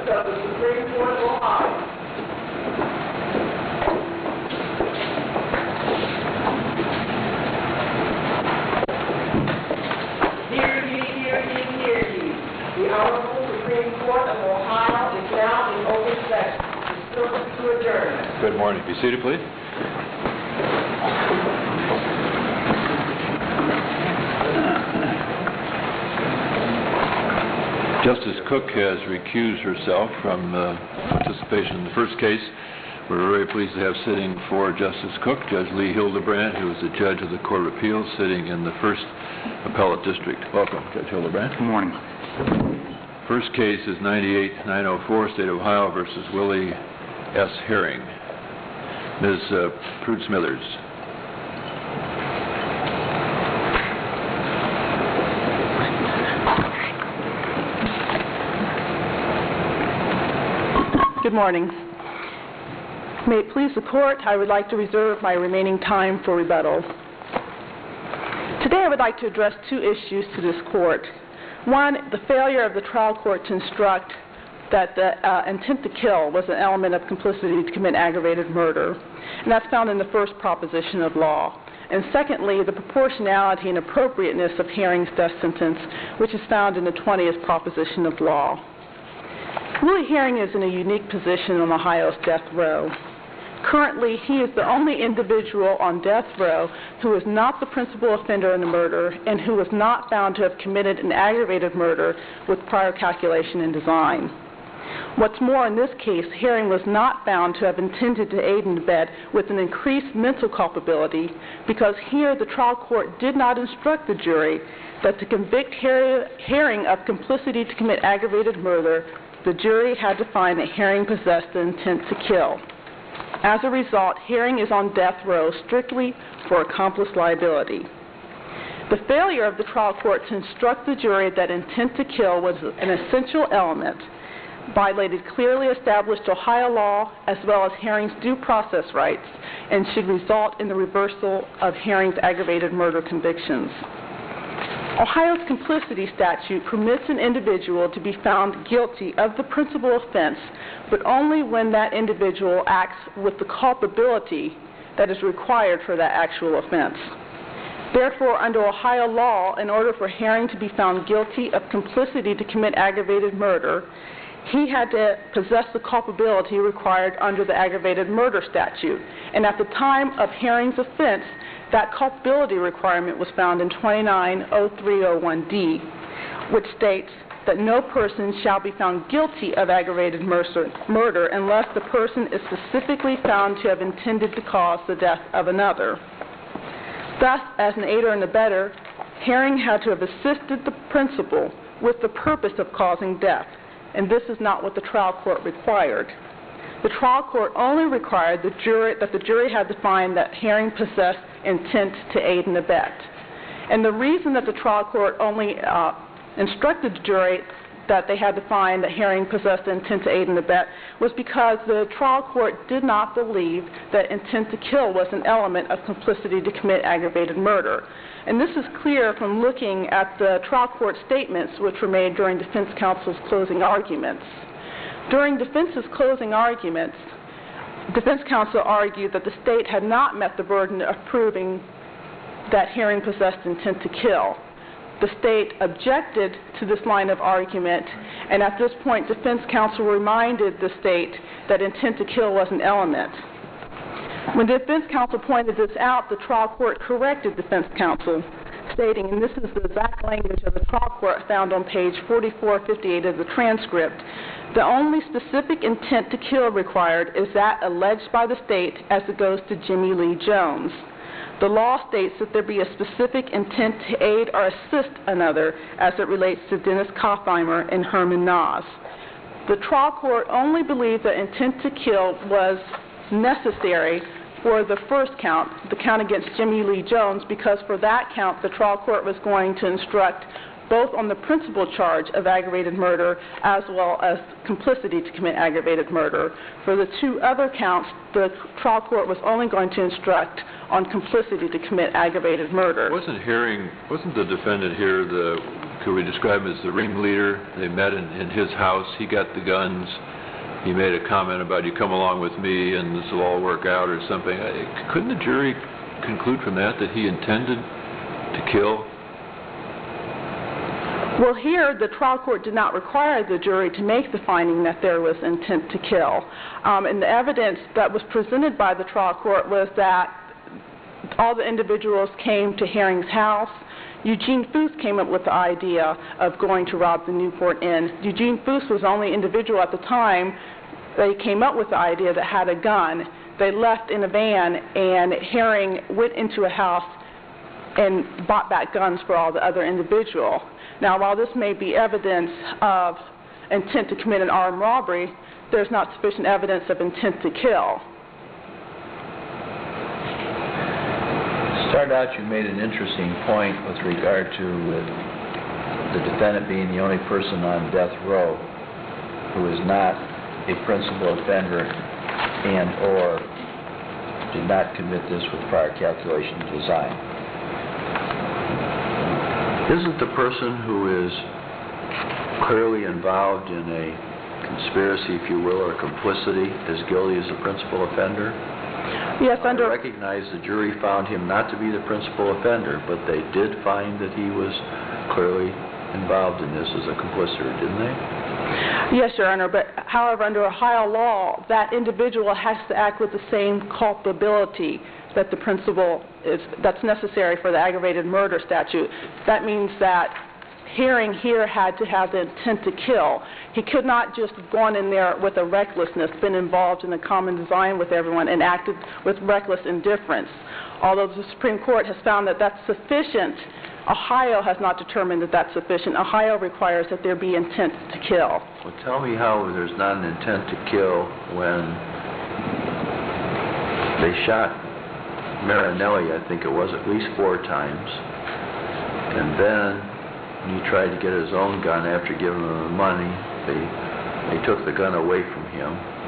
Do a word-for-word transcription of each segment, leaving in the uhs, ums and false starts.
of the Supreme Court of Ohio. Hear ye, hear ye, hear ye. The Honorable Supreme Court of Ohio is now in open session. Still to adjourn. Good morning. Be seated, please. Justice Cook has recused herself from uh, participation in the first case. We're very pleased to have sitting for Justice Cook, Judge Lee Hildebrand, who is the judge of the Court of Appeals, sitting in the first appellate district. Welcome, Judge Hildebrand. Good morning. First case is ninety-eight nine oh four, State of Ohio versus Willie S. Herring. Miz Uh, Prude Smithers. Good morning. May it please the Court, I would like to reserve my remaining time for rebuttal. Today I would like to address two issues to this Court. One, the failure of the trial court to instruct that the uh, intent to kill was an element of complicity to commit aggravated murder, and that's found in the first proposition of law. And secondly, the proportionality and appropriateness of Herring's death sentence, which is found in the twentieth proposition of law. Willie Herring is in a unique position on Ohio's death row. Currently, he is the only individual on death row who is not the principal offender in the murder and who was not found to have committed an aggravated murder with prior calculation and design. What's more, in this case, Herring was not found to have intended to aid and abet with an increased mental culpability because here the trial court did not instruct the jury that to convict Herring of complicity to commit aggravated murder, the jury had to find that Herring possessed the intent to kill. As a result, Herring is on death row strictly for accomplice liability. The failure of the trial court to instruct the jury that intent to kill was an essential element violated clearly established Ohio law as well as Herring's due process rights and should result in the reversal of Herring's aggravated murder convictions. Ohio's complicity statute permits an individual to be found guilty of the principal offense, but only when that individual acts with the culpability that is required for that actual offense. Therefore, under Ohio law, in order for Herring to be found guilty of complicity to commit aggravated murder, he had to possess the culpability required under the aggravated murder statute. And at the time of Herring's offense, that culpability requirement was found in twenty-nine oh three oh one D, which states that no person shall be found guilty of aggravated murder unless the person is specifically found to have intended to cause the death of another. Thus, as an aider and abetter, Herring had to have assisted the principal with the purpose of causing death, and this is not what the trial court required. The trial court only required the jury, that the jury had to find that Herring possessed intent to aid and abet. And the reason that the trial court only uh, instructed the jury that they had to find that Herring possessed intent to aid and abet was because the trial court did not believe that intent to kill was an element of complicity to commit aggravated murder. And this is clear from looking at the trial court statements which were made during defense counsel's closing arguments. During defense's closing arguments, defense counsel argued that the state had not met the burden of proving that Herring possessed intent to kill. The state objected to this line of argument, and at this point, defense counsel reminded the state that intent to kill was an element. When defense counsel pointed this out, the trial court corrected defense counsel, stating, and this is the exact language of the trial court found on page forty-four fifty-eight of the transcript, the only specific intent to kill required is that alleged by the state as it goes to Jimmy Lee Jones. The law states that there be a specific intent to aid or assist another as it relates to Dennis Kaufheimer and Herman Nas. The trial court only believed that intent to kill was necessary for the first count, the count against Jimmy Lee Jones, because for that count, the trial court was going to instruct both on the principal charge of aggravated murder as well as complicity to commit aggravated murder. For the two other counts, the trial court was only going to instruct on complicity to commit aggravated murder. Wasn't Herring, wasn't the defendant here the could we describe him as the ringleader? They met in, in his house. He got the guns. He made a comment about, you come along with me and this will all work out or something. I, couldn't the jury conclude from that that he intended to kill? Well, here, the trial court did not require the jury to make the finding that there was intent to kill. Um, and the evidence that was presented by the trial court was that all the individuals came to Herring's house. Eugene Foose came up with the idea of going to rob the Newport Inn. Eugene Foose was the only individual at the time that came up with the idea that had a gun. They left in a van, and Herring went into a house and bought back guns for all the other individuals. Now, while this may be evidence of intent to commit an armed robbery, there's not sufficient evidence of intent to kill. Started out, you made an interesting point with regard to uh, the defendant being the only person on death row who is not a principal offender and or did not commit this with prior calculation and design. Isn't the person who is clearly involved in a conspiracy, if you will, or complicity, as guilty as the principal offender? Yes, under... I recognize the jury found him not to be the principal offender, but they did find that he was clearly involved in this as a complicity, didn't they? Yes, Your Honor, but however, under Ohio law, that individual has to act with the same culpability that the principal is, that's necessary for the aggravated murder statute. That means that Herring here had to have the intent to kill. He could not just have gone in there with a recklessness, been involved in a common design with everyone, and acted with reckless indifference. Although the Supreme Court has found that that's sufficient, Ohio has not determined that that's sufficient. Ohio requires that there be intent to kill. Well, tell me how there's not an intent to kill when they shot Marinelli, I think it was, at least four times, and then when he tried to get his own gun after giving him the money, they they took the gun away from him.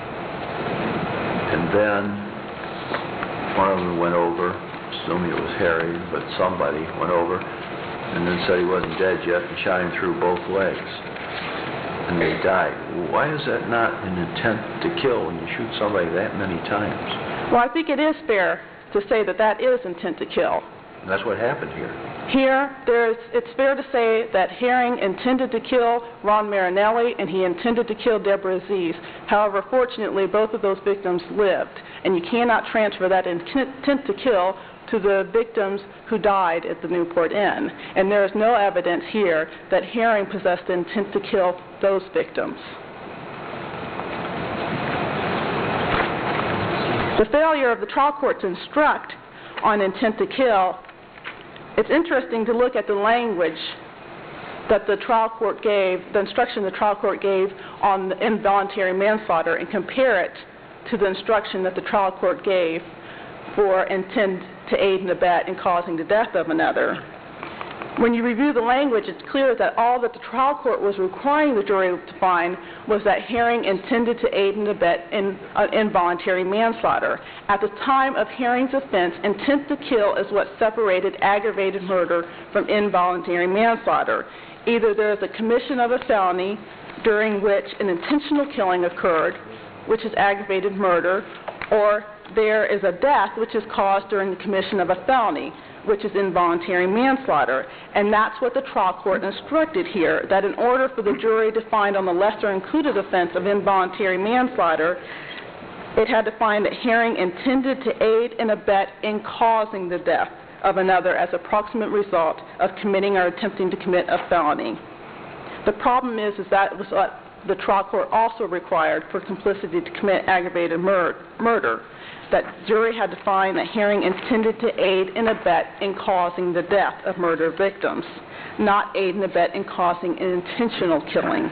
And then one of them went over, assuming it was Harry, but somebody went over, and then said he wasn't dead yet and shot him through both legs. And they died. Why is that not an intent to kill when you shoot somebody that many times? Well, I think it is fair to say that that is intent to kill. And that's what happened here. Here, there's, it's fair to say that Herring intended to kill Ron Marinelli and he intended to kill Deborah Aziz. However, fortunately, both of those victims lived, and you cannot transfer that intent to kill to the victims who died at the Newport Inn. And there is no evidence here that Herring possessed the intent to kill those victims. The failure of the trial court to instruct on intent to kill, it's interesting to look at the language that the trial court gave, the instruction the trial court gave on the involuntary manslaughter, and compare it to the instruction that the trial court gave for intent to aid and abet in causing the death of another. When you review the language, it's clear that all that the trial court was requiring the jury to find was that Herring intended to aid and abet in uh, involuntary manslaughter. At the time of Herring's offense, intent to kill is what separated aggravated murder from involuntary manslaughter. Either there is a commission of a felony during which an intentional killing occurred, which is aggravated murder, or there is a death which is caused during the commission of a felony, which is involuntary manslaughter. And that's what the trial court instructed here, that in order for the jury to find on the lesser included offense of involuntary manslaughter, it had to find that Herring intended to aid and abet in causing the death of another as a proximate result of committing or attempting to commit a felony. The problem is, is that was what the trial court also required for complicity to commit aggravated mur- murder. That jury had to find that Herring intended to aid and abet in causing the death of murder victims, not aid and abet in causing an intentional killing.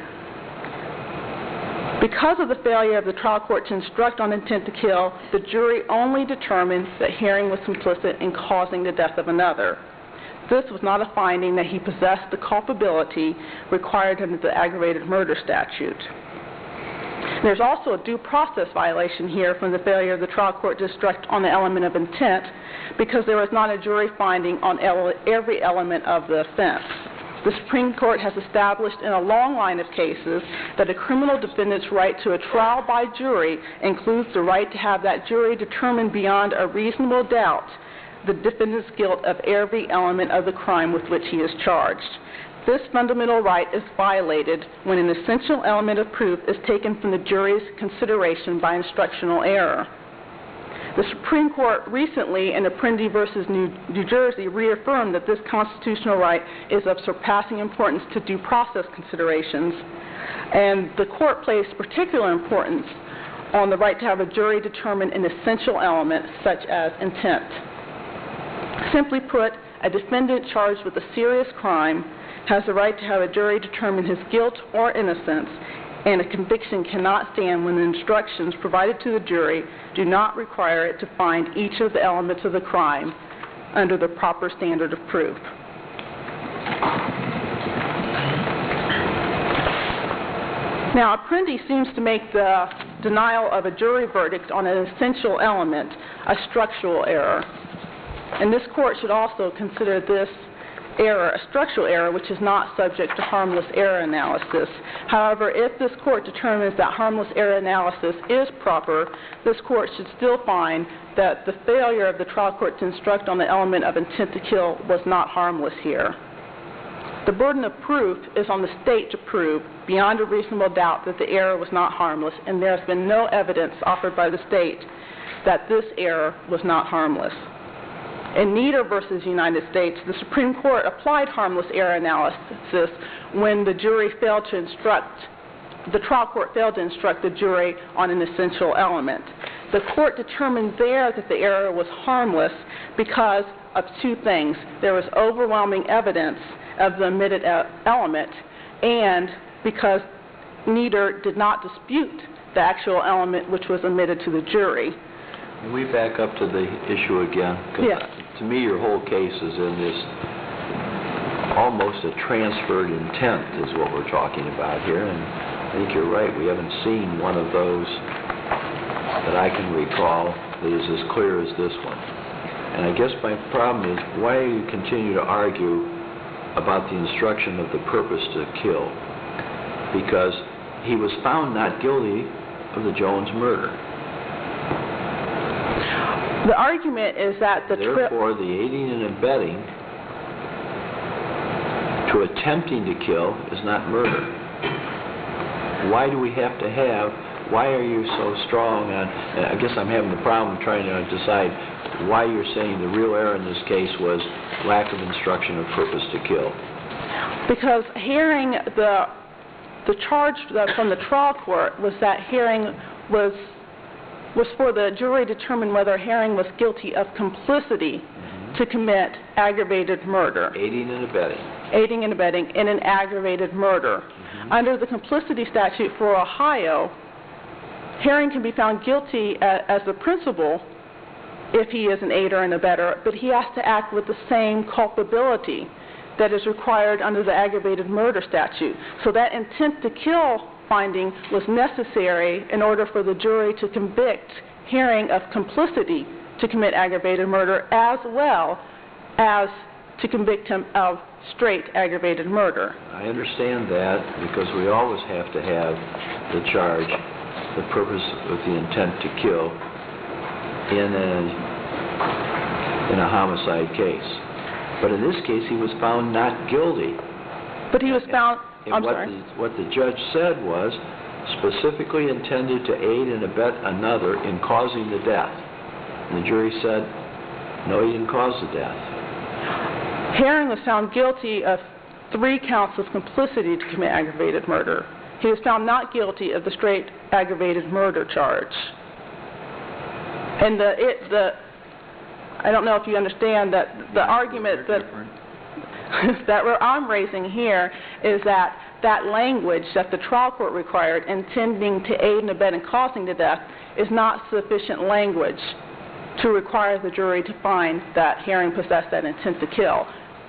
Because of the failure of the trial court to instruct on intent to kill, the jury only determined that Herring was complicit in causing the death of another. This was not a finding that he possessed the culpability required under the aggravated murder statute. There's also a due process violation here from the failure of the trial court to instruct on the element of intent, because there was not a jury finding on every element of the offense. The Supreme Court has established in a long line of cases that a criminal defendant's right to a trial by jury includes the right to have that jury determine beyond a reasonable doubt the defendant's guilt of every element of the crime with which he is charged. This fundamental right is violated when an essential element of proof is taken from the jury's consideration by instructional error. The Supreme Court recently, in Apprendi versus New, New Jersey, reaffirmed that this constitutional right is of surpassing importance to due process considerations, and the court placed particular importance on the right to have a jury determine an essential element such as intent. Simply put, a defendant charged with a serious crime has the right to have a jury determine his guilt or innocence, and a conviction cannot stand when the instructions provided to the jury do not require it to find each of the elements of the crime under the proper standard of proof. Now, Apprendi seems to make the denial of a jury verdict on an essential element a structural error, and this court should also consider this error a structural error which is not subject to harmless error analysis. However, if this court determines that harmless error analysis is proper, this court should still find that the failure of the trial court to instruct on the element of intent to kill was not harmless here. The burden of proof is on the state to prove beyond a reasonable doubt that the error was not harmless, and there has been no evidence offered by the state that this error was not harmless. In Nieder versus United States, the Supreme Court applied harmless error analysis when the jury failed to instruct, the trial court failed to instruct the jury on an essential element. The court determined there that the error was harmless because of two things. There was overwhelming evidence of the omitted element, and because Nieder did not dispute the actual element which was omitted to the jury. Can we back up to the issue again? 'Cause Yes. to me, your whole case is in this almost a transferred intent is what we're talking about here, and I think you're right. We haven't seen one of those that I can recall that is as clear as this one. And I guess my problem is, why do you continue to argue about the instruction of the purpose to kill? Because he was found not guilty of the Jones murder. The argument is that the tri- Therefore, the aiding and abetting to attempting to kill is not murder. Why do we have to have, why are you so strong on, and I guess I'm having a problem trying to decide why you're saying the real error in this case was lack of instruction of purpose to kill. Because hearing the the charge that from the trial court was that Herring was was for the jury to determine whether Herring was guilty of complicity mm-hmm. to commit aggravated murder. Aiding and abetting. Aiding and abetting in an aggravated murder. Mm-hmm. Under the complicity statute for Ohio, Herring can be found guilty a, as the principal if he is an aider and abetter, but he has to act with the same culpability that is required under the aggravated murder statute. So that intent to kill finding was necessary in order for the jury to convict Herring of complicity to commit aggravated murder, as well as to convict him of straight aggravated murder. I understand that, because we always have to have the charge, the purpose of the intent to kill in a, in a homicide case. But in this case, he was found not guilty. But he was found... And I'm what sorry. The, what the judge said was specifically intended to aid and abet another in causing the death. And the jury said, no, he didn't cause the death. Herring was found guilty of three counts of complicity to commit aggravated murder. He was found not guilty of the straight aggravated murder charge. And the it the I don't know if you understand that the argument that that I'm raising here is that that language that the trial court required, intending to aid and abet in causing the death, is not sufficient language to require the jury to find that Herring possessed that intent to kill.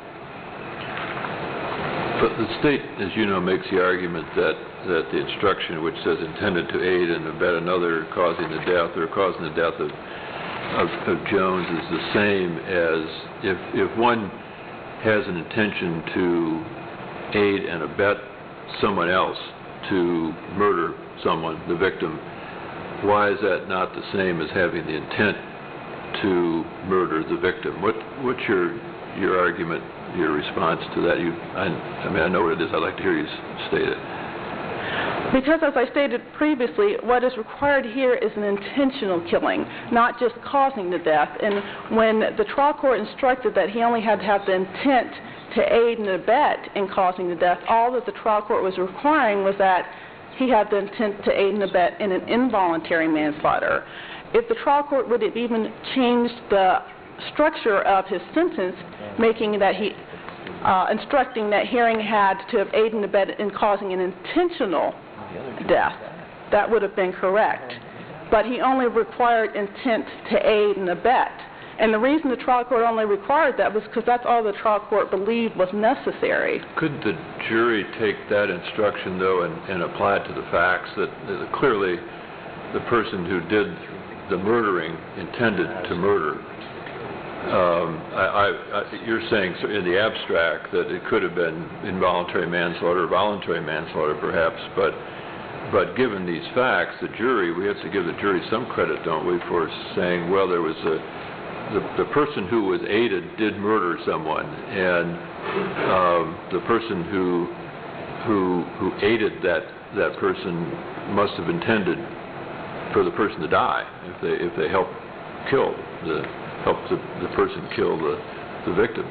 But the state, as you know, makes the argument that, that the instruction which says intended to aid and abet another causing the death or causing the death of, of, of Jones is the same as if, if one has an intention to aid and abet someone else to murder someone, the victim, why is that not the same as having the intent to murder the victim? What, what's your your argument, your response to that? You, I, I mean, I know what it is. I'd like to hear you state it. Because, as I stated previously, what is required here is an intentional killing, not just causing the death. And when the trial court instructed that he only had to have the intent to aid and abet in causing the death, all that the trial court was requiring was that he had the intent to aid and abet in an involuntary manslaughter. If the trial court would have even changed the structure of his sentence, making that he, uh, instructing that Herring had to have aided and abetted in causing an intentional death, that would have been correct. But he only required intent to aid and abet. And the reason the trial court only required that was because that's all the trial court believed was necessary. Couldn't the jury take that instruction, though, and, and apply it to the facts that, that clearly the person who did the murdering intended to murder? Um, I, I, I, you're saying in the abstract that it could have been involuntary manslaughter, voluntary manslaughter, perhaps, but but given these facts, the jury, we have to give the jury some credit, don't we, for saying, well, there was a the, the person who was aided did murder someone, and um, the person who who who aided that that person must have intended for the person to die if they if they helped kill the help the, the person kill the the victim.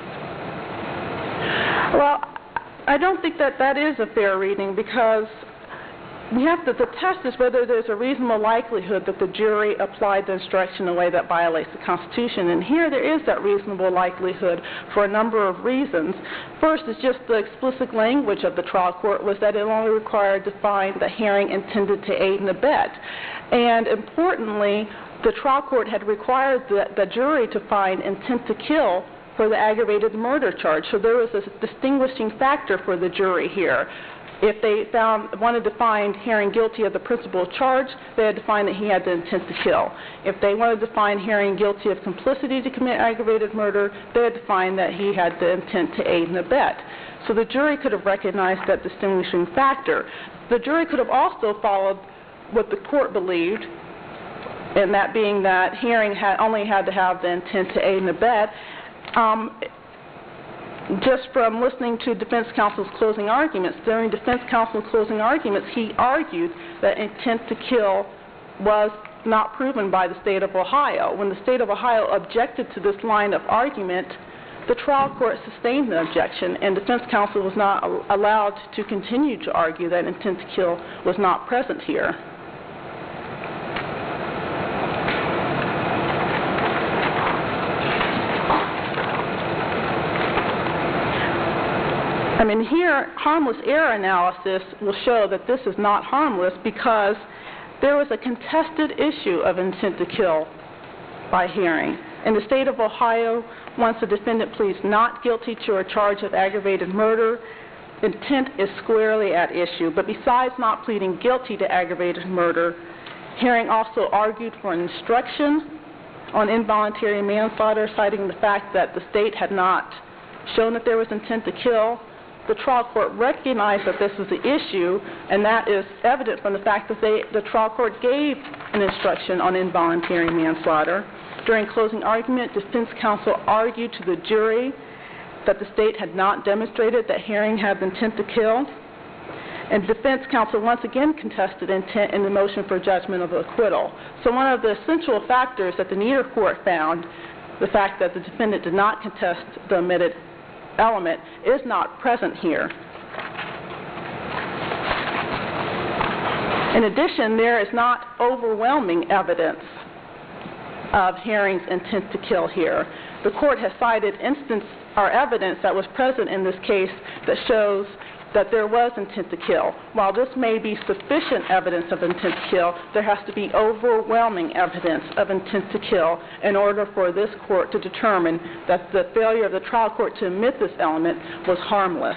Well, I don't think that that is a fair reading, because we have to, the test is whether there's a reasonable likelihood that the jury applied the instruction in a way that violates the Constitution. And here there is that reasonable likelihood for a number of reasons. First is just the explicit language of the trial court was that it only required to find that Herring intended to aid and abet. And importantly, the trial court had required the, the jury to find intent to kill for the aggravated murder charge. So there was a distinguishing factor for the jury here. If they found, wanted to find Herring guilty of the principal charge, they had to find that he had the intent to kill. If they wanted to find Herring guilty of complicity to commit aggravated murder, they had to find that he had the intent to aid and abet. So the jury could have recognized that distinguishing factor. The jury could have also followed what the court believed, and that being that Herring had only had to have the intent to aid and abet. Um, Just from listening to defense counsel's closing arguments, during defense counsel's closing arguments, he argued that intent to kill was not proven by the state of Ohio. When the state of Ohio objected to this line of argument, the trial court sustained the objection, and defense counsel was not allowed to continue to argue that intent to kill was not present here. I mean, here, harmless error analysis will show that this is not harmless because there was a contested issue of intent to kill by Herring. In the state of Ohio, once a defendant pleads not guilty to a charge of aggravated murder, intent is squarely at issue. But besides not pleading guilty to aggravated murder, Herring also argued for an instruction on involuntary manslaughter, citing the fact that the state had not shown that there was intent to kill. The trial court recognized that this was the issue, and that is evident from the fact that they, the trial court gave an instruction on involuntary manslaughter. During closing argument, defense counsel argued to the jury that the state had not demonstrated that Herring had the intent to kill, and defense counsel once again contested intent in the motion for judgment of acquittal. So one of the essential factors that the Nieder court found, the fact that the defendant did not contest the omitted element, is not present here. In addition, there is not overwhelming evidence of Herring's intent to kill here. The court has cited instance or evidence that was present in this case that shows that there was intent to kill. While this may be sufficient evidence of intent to kill, there has to be overwhelming evidence of intent to kill in order for this court to determine that the failure of the trial court to omit this element was harmless.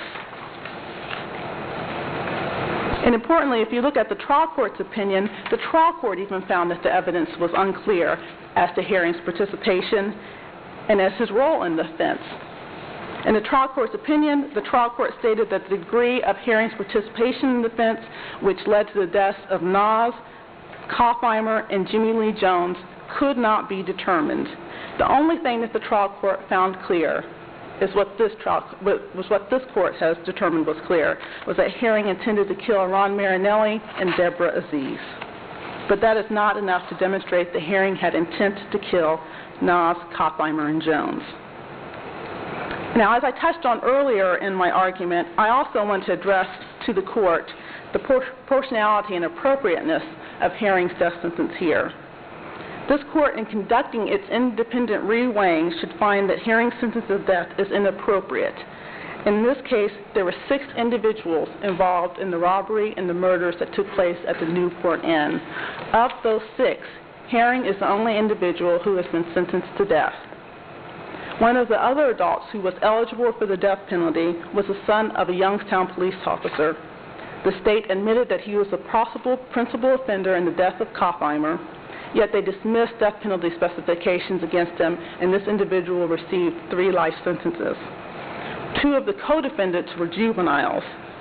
And importantly, if you look at the trial court's opinion, the trial court even found that the evidence was unclear as to Herring's participation and as his role in the offense. In the trial court's opinion, the trial court stated that the degree of Herring's participation in the offense, which led to the deaths of Nas, Kaufheimer, and Jimmy Lee Jones, could not be determined. The only thing that the trial court found clear is what this trial was what this court has determined was clear, was that Herring intended to kill Ron Marinelli and Deborah Aziz. But that is not enough to demonstrate that Herring had intent to kill Nas, Kaufheimer, and Jones. Now, as I touched on earlier in my argument, I also want to address to the court the proportionality and appropriateness of Herring's death sentence here. This court, in conducting its independent re-weighing, should find that Herring's sentence of death is inappropriate. In this case, there were six individuals involved in the robbery and the murders that took place at the Newport Inn. Of those six, Herring is the only individual who has been sentenced to death. One of the other adults who was eligible for the death penalty was the son of a Youngstown police officer. The state admitted that he was a possible principal offender in the death of Kaufheimer, yet they dismissed death penalty specifications against him, and this individual received three life sentences. Two of the co-defendants were juveniles.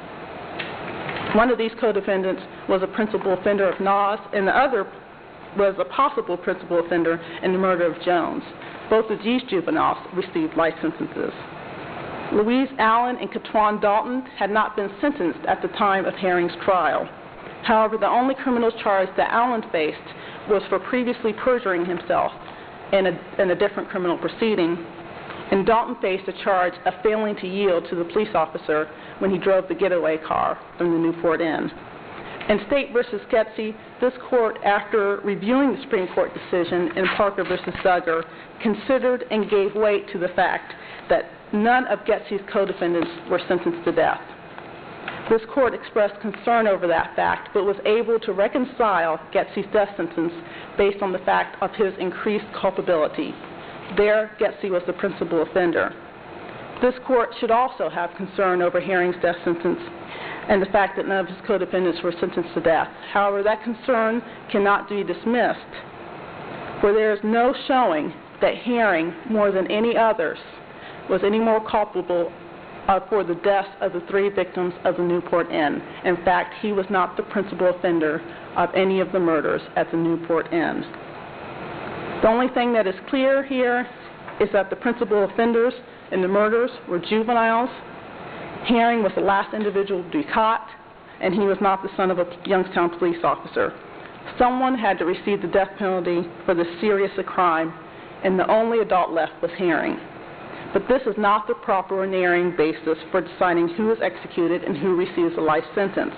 One of these co-defendants was a principal offender of Nas, and the other was a possible principal offender in the murder of Jones. Both of these juveniles received life sentences. Louise Allen and Katwan Dalton had not been sentenced at the time of Herring's trial. However, the only criminal charge that Allen faced was for previously perjuring himself in a, in a different criminal proceeding, and Dalton faced a charge of failing to yield to the police officer when he drove the getaway car from the Newport Inn. In State v. Getsy, this court, after reviewing the Supreme Court decision in Parker v. Duggar, considered and gave weight to the fact that none of Getsy's co-defendants were sentenced to death. This court expressed concern over that fact, but was able to reconcile Getsy's death sentence based on the fact of his increased culpability. There, Getsy was the principal offender. This court should also have concern over Herring's death sentence and the fact that none of his co-defendants were sentenced to death. However, that concern cannot be dismissed, for there is no showing that Herring, more than any others, was any more culpable uh, for the deaths of the three victims of the Newport Inn. In fact, he was not the principal offender of any of the murders at the Newport Inn. The only thing that is clear here is that the principal offenders in the murders were juveniles. Herring was the last individual to be caught, and he was not the son of a Youngstown police officer. Someone had to receive the death penalty for the serious a crime, and the only adult left was Herring. But this is not the proper and erring basis for deciding who is executed and who receives a life sentence.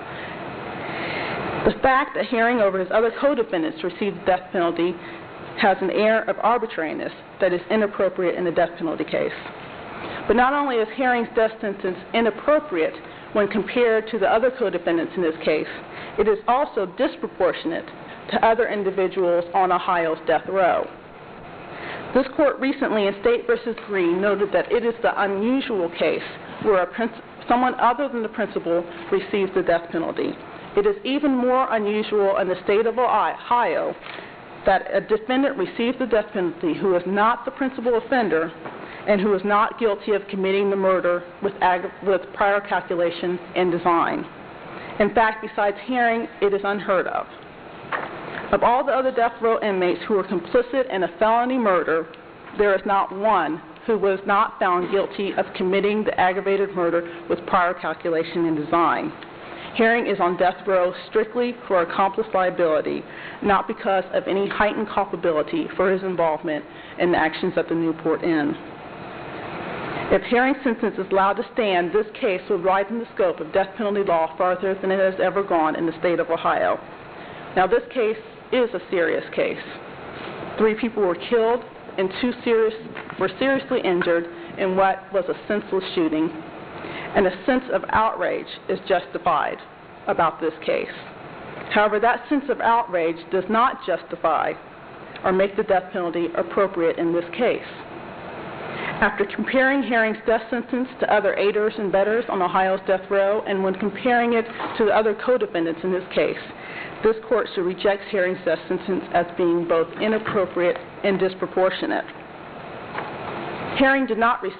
The fact that Herring over his other co-defendants received the death penalty has an air of arbitrariness that is inappropriate in a death penalty case. But not only is Herring's death sentence inappropriate when compared to the other co-defendants in this case, it is also disproportionate to other individuals on Ohio's death row. This court recently in State v. Green noted that it is the unusual case where a princ- someone other than the principal receives the death penalty. It is even more unusual in the state of Ohio that a defendant receives the death penalty who is not the principal offender and who is not guilty of committing the murder with, ag- with prior calculation and design. In fact, besides Herring, it is unheard of. Of all the other death row inmates who were complicit in a felony murder, there is not one who was not found guilty of committing the aggravated murder with prior calculation and design. Herring is on death row strictly for accomplice liability, not because of any heightened culpability for his involvement in the actions at the Newport Inn. If Herring's sentence is allowed to stand, this case will widen the scope of death penalty law farther than it has ever gone in the state of Ohio. Now, this case is a serious case. Three people were killed and two serious, were seriously injured in what was a senseless shooting, and a sense of outrage is justified about this case. However, that sense of outrage does not justify or make the death penalty appropriate in this case. After comparing Herring's death sentence to other aiders and bettors on Ohio's death row, and when comparing it to the other co-defendants in this case, this court should reject Herring's death sentence as being both inappropriate and disproportionate. Herring did not receive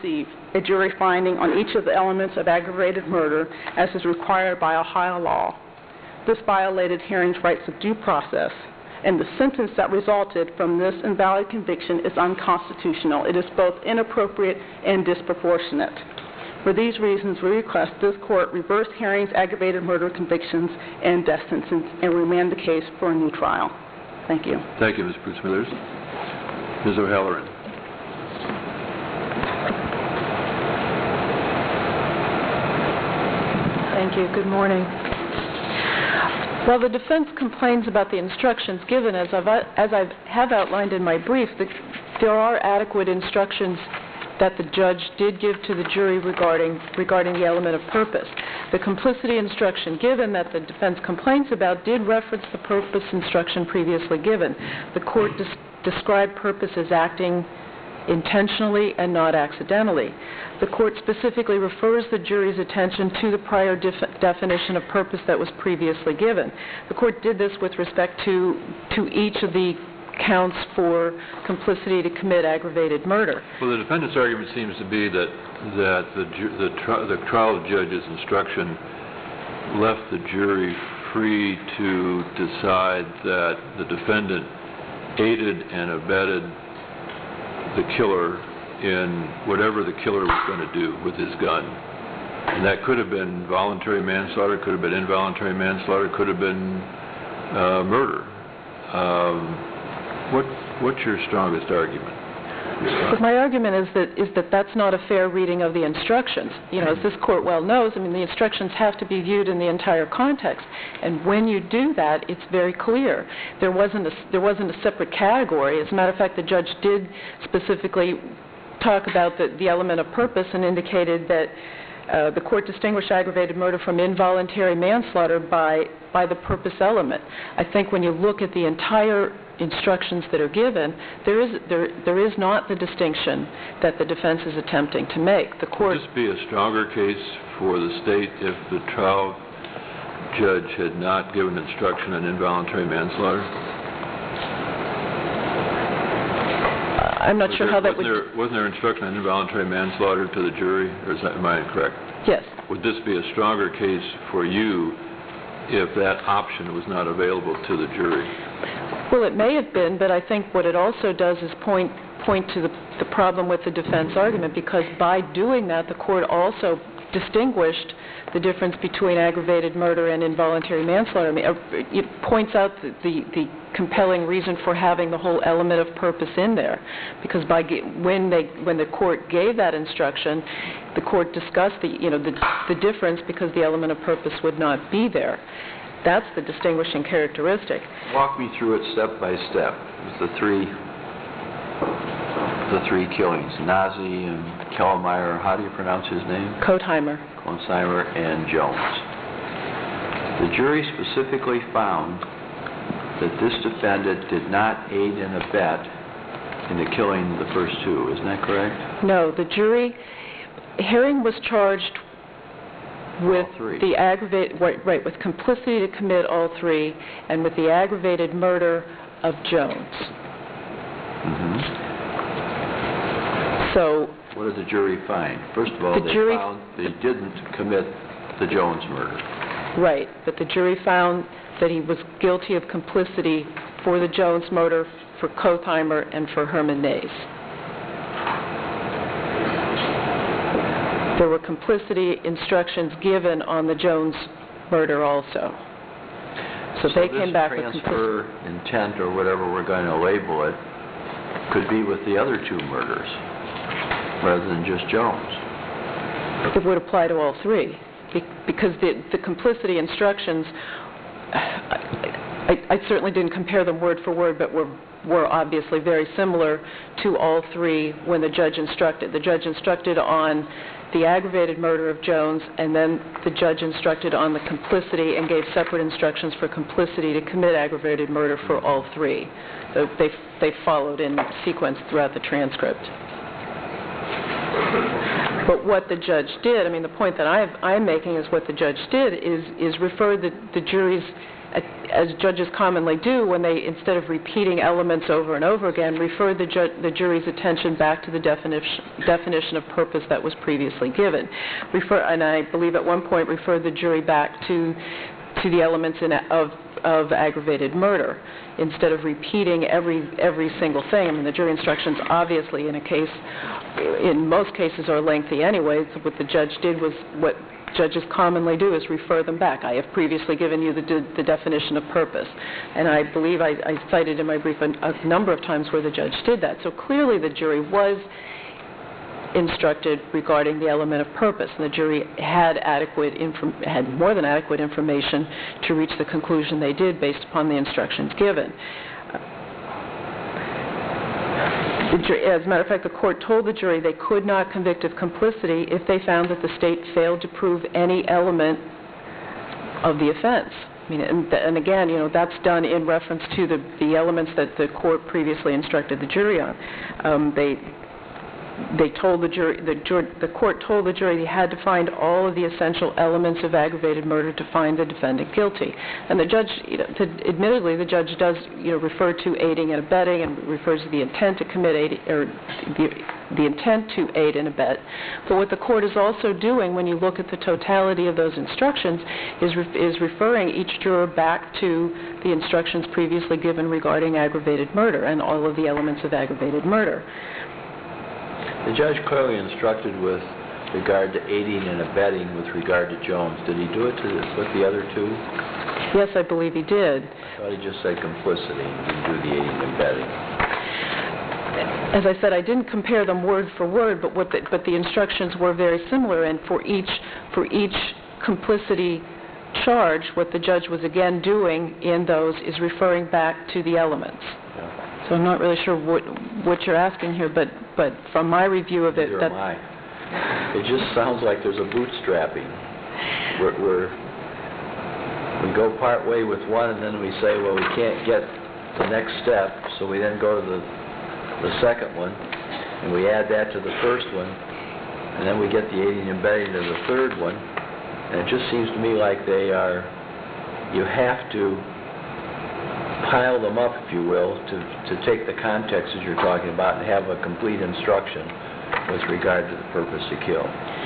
a jury finding on each of the elements of aggravated murder as is required by Ohio law. This violated Herring's rights of due process, and the sentence that resulted from this invalid conviction is unconstitutional. It is both inappropriate and disproportionate. For these reasons, we request this court reverse Herring's aggravated murder convictions and death sentence and remand the case for a new trial. Thank you. Thank you, Miz Bruce Smithers. Miz O'Halloran. Thank you. Good morning. While the defense complains about the instructions given, as, I've, as I have outlined in my brief, the, there are adequate instructions that the judge did give to the jury regarding, regarding the element of purpose. The complicity instruction given that the defense complains about did reference the purpose instruction previously given. The court des- described purpose as acting intentionally and not accidentally. The court specifically refers the jury's attention to the prior def- definition of purpose that was previously given. The court did this with respect to, to each of the counts for complicity to commit aggravated murder. Well, the defendant's argument seems to be that that the ju- the, tri- the trial judge's instruction left the jury free to decide that the defendant aided and abetted the killer in whatever the killer was going to do with his gun. And that could have been voluntary manslaughter, could have been involuntary manslaughter, could have been uh, murder. Um, what, what's your strongest argument? But my argument is that is that that's not a fair reading of the instructions. You know, as this court well knows, I mean, the instructions have to be viewed in the entire context. And when you do that, it's very clear. There wasn't a, there wasn't a separate category. As a matter of fact, the judge did specifically talk about the, the element of purpose and indicated that uh, the court distinguished aggravated murder from involuntary manslaughter by by the purpose element. I think when you look at the entire instructions that are given, there is there there is not the distinction that the defense is attempting to make. The court. Would this be a stronger case for the state if the trial judge had not given instruction on involuntary manslaughter? I'm not was sure there, how that wasn't would. There, wasn't there instruction on involuntary manslaughter to the jury, or is that, am I incorrect? Yes. Would this be a stronger case for you if that option was not available to the jury? Well, it may have been, but I think what it also does is point point to the, the problem with the defense argument, because by doing that, the court also distinguished the difference between aggravated murder and involuntary manslaughter. I mean, it points out the, the, the compelling reason for having the whole element of purpose in there, because by when they when the court gave that instruction, the court discussed the you know the the difference because the element of purpose would not be there. That's the distinguishing characteristic. Walk me through it step by step. It was the three, the three killings: Nazi and Kellmeyer. How do you pronounce his name? Kotheimer. Kotheimer and Jones. The jury specifically found that this defendant did not aid and abet in the killing of the first two. Isn't that correct? No, the jury. Herring was charged with the aggravated, right, right, with complicity to commit all three, and with the aggravated murder of Jones. Mm-hmm. So. What did the jury find? First of all, the they jury, found they didn't commit the Jones murder. Right, but the jury found that he was guilty of complicity for the Jones murder, for Kotheimer, and for Herman Nays. There were complicity instructions given on the Jones murder also. So, so they this came back with transfer intent, or whatever we're going to label it, could be with the other two murders rather than just Jones. It would apply to all three, because the, the complicity instructions, I, I, I certainly didn't compare them word for word, but were were obviously very similar to all three when the judge instructed. The judge instructed on the aggravated murder of Jones, and then the judge instructed on the complicity and gave separate instructions for complicity to commit aggravated murder for all three. So they, they followed in sequence throughout the transcript. But what the judge did, I mean, the point that I've, I'm making is what the judge did is, is refer the, the jury's, as judges commonly do when they, instead of repeating elements over and over again, refer the, ju the jury's attention back to the definition, definition of purpose that was previously given. Refer, and I believe at one point referred the jury back to, to the elements in, of, of aggravated murder, instead of repeating every, every single thing. I mean, the jury instructions obviously in a case, in most cases are lengthy anyway. So what the judge did was what judges commonly do is refer them back. I have previously given you the, de the definition of purpose. And I believe I, I cited in my brief a, a number of times where the judge did that. So clearly the jury was instructed regarding the element of purpose, and the jury had adequate inform had more than adequate information to reach the conclusion they did based upon the instructions given. The jury, as a matter of fact, the court told the jury they could not convict of complicity if they found that the state failed to prove any element of the offense. I mean, and, and again, you know, that's done in reference to the, the elements that the court previously instructed the jury on. Um, they They told the jury, the, jur the court told the jury they had to find all of the essential elements of aggravated murder to find the defendant guilty. And the judge, you know, to, admittedly, the judge does, you know, refer to aiding and abetting and refers to the intent to commit aid, or the, the intent to aid and abet. But what the court is also doing, when you look at the totality of those instructions, is re is referring each juror back to the instructions previously given regarding aggravated murder and all of the elements of aggravated murder. The judge clearly instructed with regard to aiding and abetting with regard to Jones. Did he do it to the, with the other two? Yes, I believe he did. I thought he just said complicity. He didn't do the aiding and abetting. As I said, I didn't compare them word for word, but what the, but the instructions were very similar, and for each for each complicity charge, what the judge was again doing in those is referring back to the elements. Yeah. So I'm not really sure what what you're asking here, but but from my review of it, Neither that am I. It just sounds like there's a bootstrapping. We're, we're we go part way with one, and then we say, well, we can't get the next step, so we then go to the the second one, and we add that to the first one, and then we get the aiding and abetting to the third one, and it just seems to me like they are. You have to pile them up, if you will, to, to take the context as you're talking about and have a complete instruction with regard to the purpose to kill.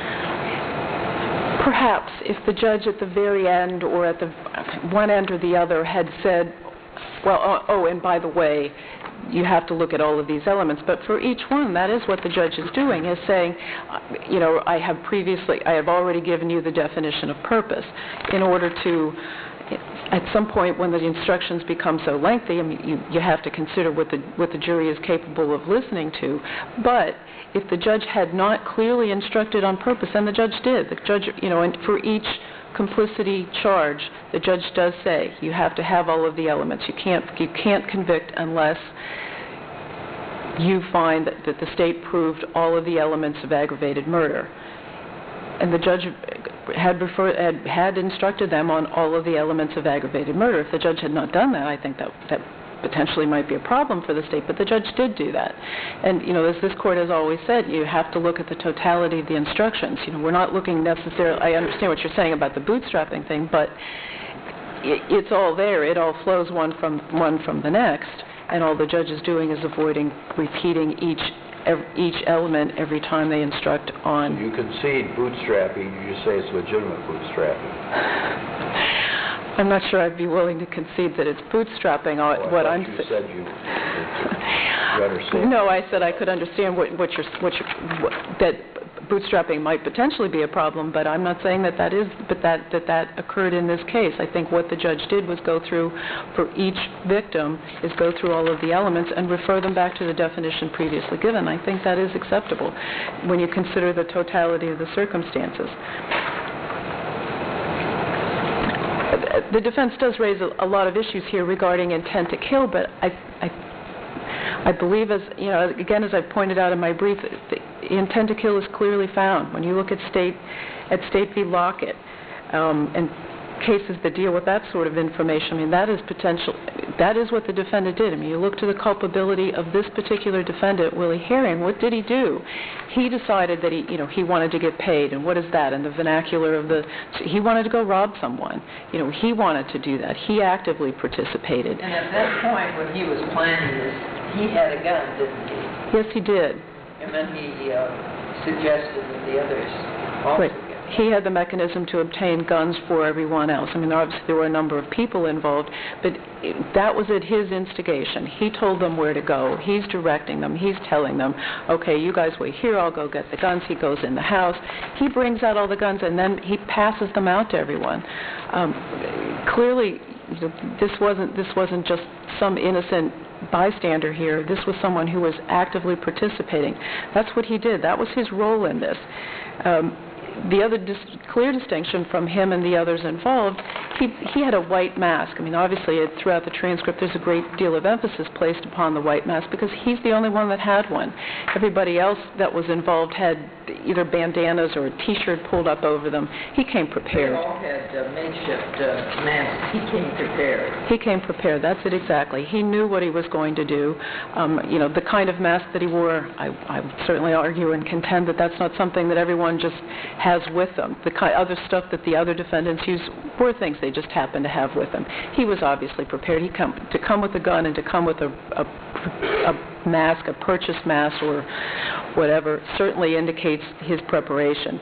perhaps if the judge at the very end or at the one end or the other had said, well, oh, oh, and by the way, you have to look at all of these elements. But for each one, that is what the judge is doing, is saying, you know, I have previously, I have already given you the definition of purpose in order to, at some point when the instructions become so lengthy, I mean, you, you have to consider what the, what the jury is capable of listening to. But if the judge had not clearly instructed on purpose, and the judge did, the judge, you know, and for each complicity charge, the judge does say you have to have all of the elements. You can't, you can't convict unless you find that, that the state proved all of the elements of aggravated murder. And the judge had, refer, had, had instructed them on all of the elements of aggravated murder. If the judge had not done that, I think that, that potentially might be a problem for the state, but the judge did do that. And, you know, as this court has always said, you have to look at the totality of the instructions. You know, we're not looking necessarily, I understand what you're saying about the bootstrapping thing, but it, it's all there. It all flows one from, one from the next, and all the judge is doing is avoiding repeating each every, each element every time they instruct on. You concede bootstrapping, you just say it's legitimate bootstrapping. I'm not sure I'd be willing to concede that it's bootstrapping. Well, what I I'm you said you, you understand. No, I said I could understand what, what you're, what you're, what, that bootstrapping might potentially be a problem, but I'm not saying that that is, but that, that that occurred in this case. I think what the judge did was go through, for each victim, is go through all of the elements and refer them back to the definition previously given. I think that is acceptable when you consider the totality of the circumstances. The defense does raise a, a lot of issues here regarding intent to kill, but I, I, I believe, as you know, again, as I pointed out in my brief, the intent to kill is clearly found when you look at state, at State v. Lockett, um, and cases that deal with that sort of information, I mean, that is potential, that is what the defendant did. I mean, you look to the culpability of this particular defendant, Willie Herring. What did he do? He decided that he, you know, he wanted to get paid, and what is that in the vernacular of the, he wanted to go rob someone. You know, he wanted to do that. He actively participated. And at that point, when he was planning this, he had a gun, didn't he? Yes, he did. And then he uh, suggested that the others also Right. get He had the mechanism to obtain guns for everyone else. I mean, obviously there were a number of people involved, but it, that was at his instigation. He told them where to go. He's directing them. He's telling them, okay, you guys wait here, I'll go get the guns. He goes in the house. He brings out all the guns, and then he passes them out to everyone. Um, clearly, you know, this wasn't this wasn't just some innocent bystander here. This was someone who was actively participating. That's what he did. That was his role in this. Um, The other dis- clear distinction from him and the others involved, he he had a white mask. I mean, obviously, it, throughout the transcript, there's a great deal of emphasis placed upon the white mask because he's the only one that had one. Everybody else that was involved had either bandanas or a T-shirt pulled up over them. He came They prepared. all had uh, makeshift uh, masks. He came prepared. He came prepared. That's it exactly. He knew what he was going to do. Um, you know, the kind of mask that he wore, I, I would certainly argue and contend that that's not something that everyone just has with them. The ki- other stuff that the other defendants use were things they just happened to have with them. He was obviously prepared. He come to come with a gun and to come with a, a, a mask, a purchased mask or whatever, certainly indicates his preparation.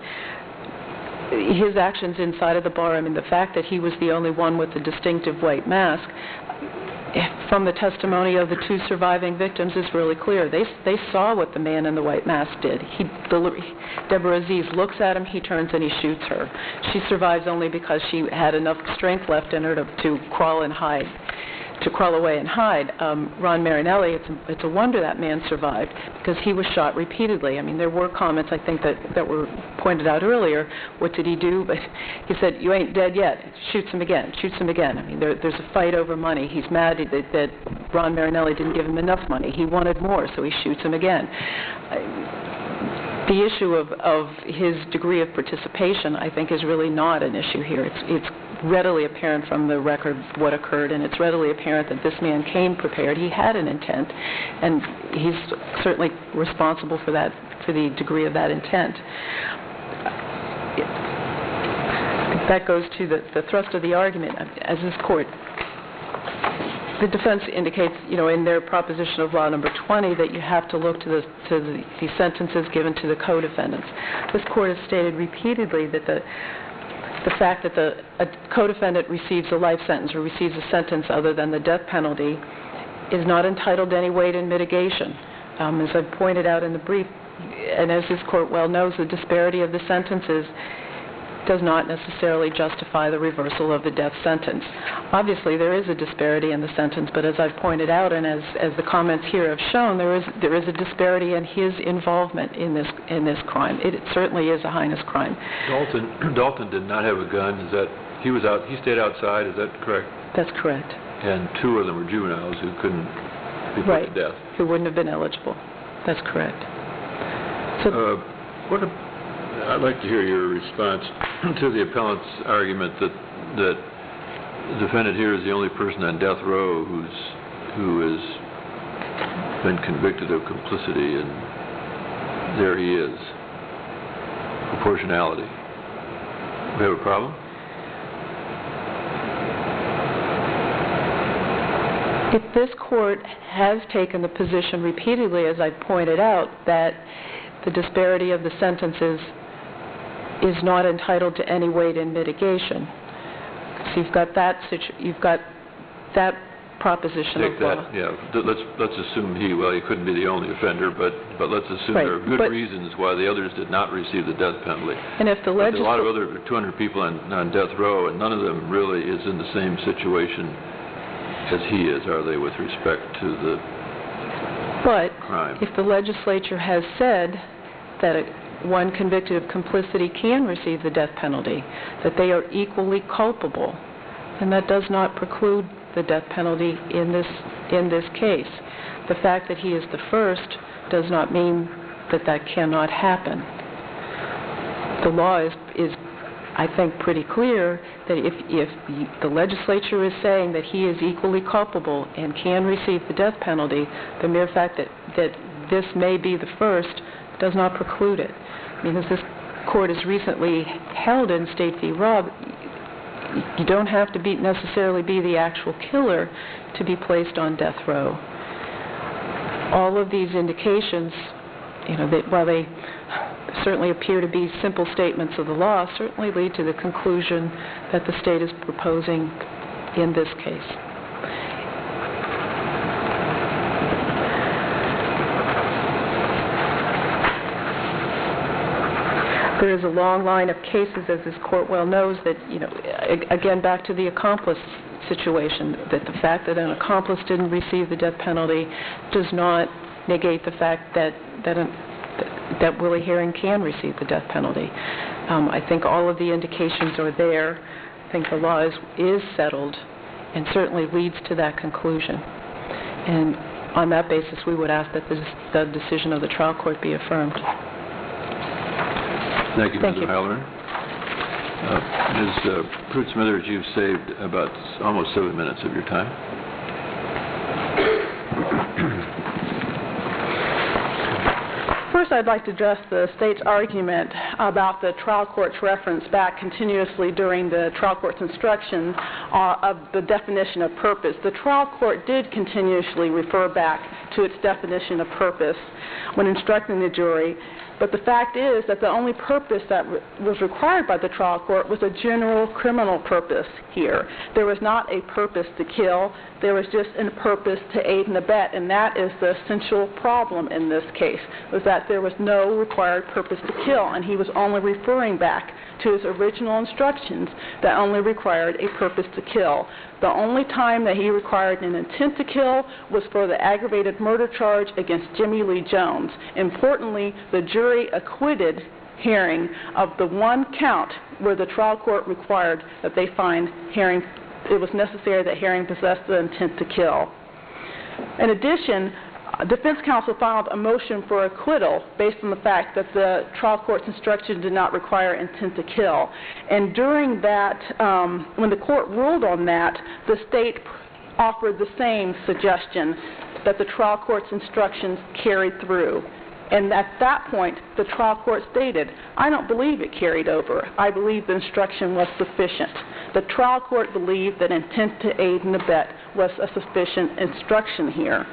His actions inside of the bar, I mean, the fact that he was the only one with the distinctive white mask, from the testimony of the two surviving victims, is really clear. They they saw what the man in the white mask did. He, Deborah Aziz looks at him, he turns and he shoots her. She survives only because she had enough strength left in her to, to crawl and hide, to crawl away and hide. Um, Ron Marinelli, it's a, it's a wonder that man survived because he was shot repeatedly. I mean, there were comments, I think, that, that were pointed out earlier. What did he do? But he said, you ain't dead yet. Shoots him again, shoots him again. I mean, there, there's a fight over money. He's mad that, that Ron Marinelli didn't give him enough money. He wanted more, so he shoots him again. I, the issue of, of his degree of participation, I think, is really not an issue here. It's, it's readily apparent from the record what occurred, and it's readily apparent that this man came prepared. He had an intent, and he's certainly responsible for that, for the degree of that intent. That goes to the, the thrust of the argument. As this court, the defense indicates, you know, in their proposition of law number twenty, that you have to look to the to the, the sentences given to the co-defendants. This court has stated repeatedly that the the fact that the a co-defendant receives a life sentence or receives a sentence other than the death penalty is not entitled to any weight in mitigation. Um, as I've pointed out in the brief, and as this court well knows, the disparity of the sentences does not necessarily justify the reversal of the death sentence. Obviously, there is a disparity in the sentence, but as I've pointed out and as, as the comments here have shown, there is there is a disparity in his involvement in this in this crime. It, it certainly is a heinous crime. Dalton Dalton did not have a gun. Is that he was out? He stayed outside. Is that correct? That's correct. And two of them were juveniles who couldn't be put Right. to death. Who wouldn't have been eligible. That's correct. So, Uh, what a, I'd like to hear your response to the appellant's argument that that the defendant here is the only person on death row who's who has been convicted of complicity, and there he is. Proportionality. We have a problem? if this court has taken the position repeatedly, as I've pointed out, that the disparity of the sentences is not entitled to any weight in mitigation. So you've got that situ- you've got that proposition Take of that, law. yeah. Th- Let's let's assume he, well, he couldn't be the only offender, but but let's assume Right, there are good but- reasons why the others did not receive the death penalty. And if the But there are a lot of legislature... other two hundred people on, on death row, and none of them really is in the same situation as he is, are they, with respect to the But crime? if the legislature has said that a, one convicted of complicity can receive the death penalty, that they are equally culpable, then that does not preclude the death penalty in this in this case. The fact that he is the first does not mean that that cannot happen. The law is is I think, pretty clear that if, if the legislature is saying that he is equally culpable and can receive the death penalty, the mere fact that, that this may be the first does not preclude it. I mean, as this court has recently held in State v. Robb, you don't have to be necessarily be the actual killer to be placed on death row. All of these indications, you know, that while they certainly appear to be simple statements of the law, certainly lead to the conclusion that the state is proposing in this case. There is a long line of cases, as this court well knows, that, you know, again, back to the accomplice situation, that the fact that an accomplice didn't receive the death penalty does not negate the fact that that, an, that Willie Herring can receive the death penalty. Um, I think all of the indications are there. I think the law is, is settled and certainly leads to that conclusion. And on that basis, we would ask that the, the decision of the trial court be affirmed. Thank you, Thank Miz you. O'Halloran. Uh, Miz Uh, Pruitt-Smithers, you've saved about almost seven minutes of your time. First, I'd like to address the state's argument about the trial court's reference back continuously during the trial court's instruction uh, of the definition of purpose. The trial court did continuously refer back to its definition of purpose when instructing the jury. But the fact is that the only purpose that re- was required by the trial court was a general criminal purpose here. There was not a purpose to kill. There was just a purpose to aid and abet, and that is the essential problem in this case, was that there was no required purpose to kill, and he was only referring back to his original instructions that only required a purpose to kill. The only time that he required an intent to kill was for the aggravated murder charge against Jimmy Lee Jones. Importantly, the jury acquitted Herring of the one count where the trial court required that they find Herring, it was necessary that Herring possess the intent to kill. In addition, defense counsel filed a motion for acquittal based on the fact that the trial court's instruction did not require intent to kill. And during that, um, when the court ruled on that, the state offered the same suggestion that the trial court's instructions carried through. And at that point, the trial court stated, I don't believe it carried over. I believe the instruction was sufficient. The trial court believed that intent to aid and abet was a sufficient instruction here.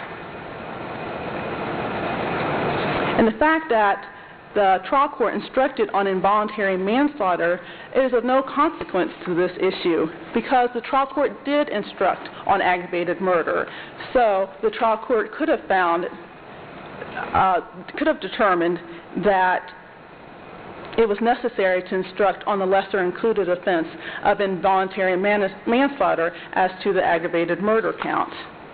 And the fact that the trial court instructed on involuntary manslaughter is of no consequence to this issue because the trial court did instruct on aggravated murder. So the trial court could have found, uh, could have determined that it was necessary to instruct on the lesser included offense of involuntary man- manslaughter as to the aggravated murder count.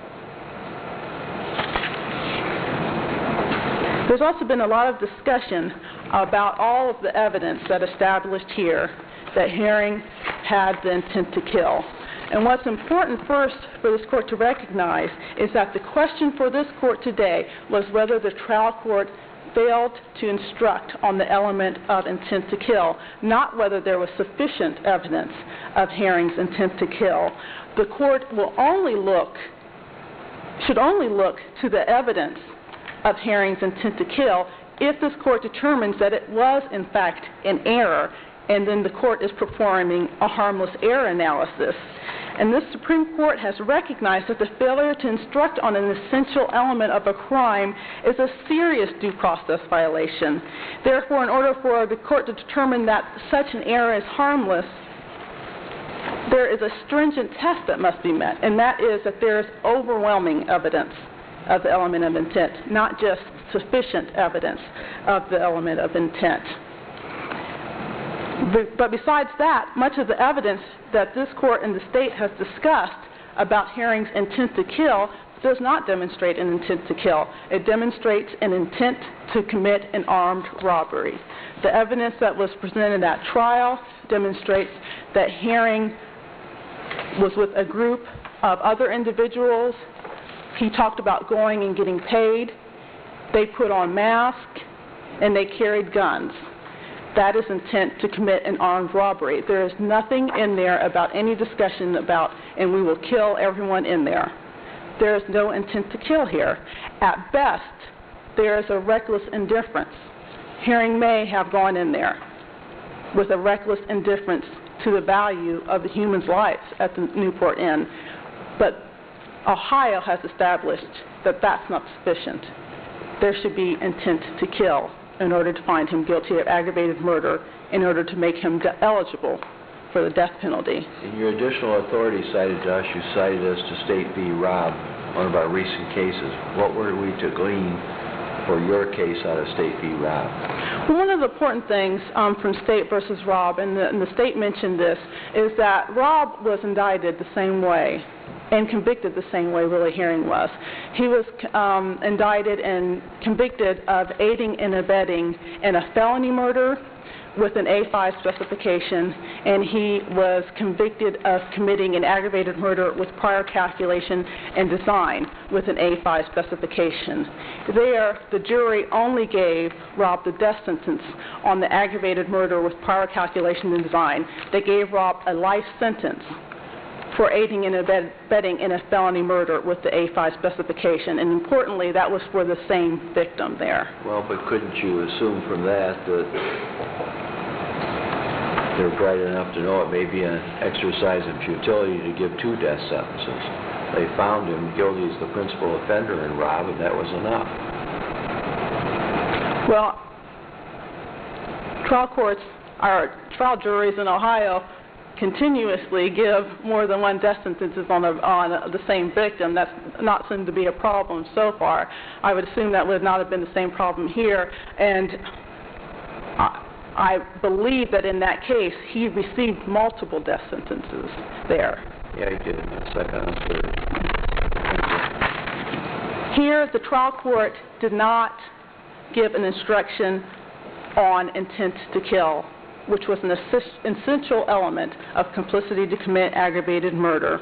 There's also been a lot of discussion about all of the evidence that established here that Herring had the intent to kill. And what's important first for this court to recognize is that the question for this court today was whether the trial court failed to instruct on the element of intent to kill, not whether there was sufficient evidence of Herring's intent to kill. The court will only look, should only look to the evidence of Herring's intent to kill if this court determines that it was, in fact, an error, and then the court is performing a harmless error analysis. And this Supreme Court has recognized that the failure to instruct on an essential element of a crime is a serious due process violation. Therefore, in order for the court to determine that such an error is harmless, there is a stringent test that must be met, and that is that there is overwhelming evidence of the element of intent, not just sufficient evidence of the element of intent. But besides that, much of the evidence that this court and the state has discussed about Herring's intent to kill does not demonstrate an intent to kill. It demonstrates an intent to commit an armed robbery. The evidence that was presented at trial demonstrates that Herring was with a group of other individuals. He talked about going and getting paid. They put on masks, and they carried guns. That is intent to commit an armed robbery. There is nothing in there about any discussion about, and we will kill everyone in there. There is no intent to kill here. At best, there is a reckless indifference. Herring may have gone in there with a reckless indifference to the value of the human's lives at the Newport Inn, but Ohio has established that that's not sufficient. There should be intent to kill in order to find him guilty of aggravated murder, in order to make him de- eligible for the death penalty. In your additional authority cited to us, you cited us to State v. Robb, one of our recent cases. What were we to glean for your case out of State v. Robb? Well, one of the important things um, from State versus Robb, and the, and the State mentioned this, is that Robb was indicted the same way and convicted the same way Willie Herring was. He was um, indicted and convicted of aiding and abetting in a felony murder with an A five specification, and he was convicted of committing an aggravated murder with prior calculation and design with an A five specification. There, the jury only gave Robb the death sentence on the aggravated murder with prior calculation and design. They gave Robb a life sentence for aiding and abetting in a felony murder with the A five specification, and importantly, that was for the same victim there. Well, but couldn't you assume from that that they're bright enough to know it may be an exercise in futility to give two death sentences? They found him guilty as the principal offender in Robb, and that was enough. Well, trial courts, our trial juries in Ohio continuously give more than one death sentences on, a, on a, the same victim. That's not seemed to be a problem so far. I would assume that would not have been the same problem here, and I, I believe that in that case he received multiple death sentences there. Yeah, he did. Second and third. Here, the trial court did not give an instruction on intent to kill, which was an essential element of complicity to commit aggravated murder.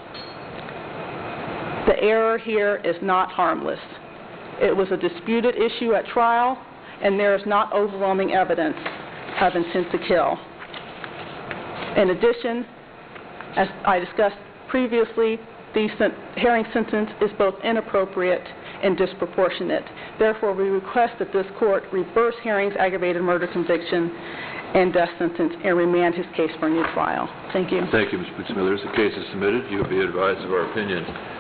The error here is not harmless. It was a disputed issue at trial, and there is not overwhelming evidence of intent to kill. In addition, as I discussed previously, the Herring sentence is both inappropriate and disproportionate. Therefore, we request that this court reverse Herring's aggravated murder conviction and death sentence and remand his case for a new trial. Thank you. Thank you, Miz Bootsmiller. The case is submitted. You will be advised of our opinion.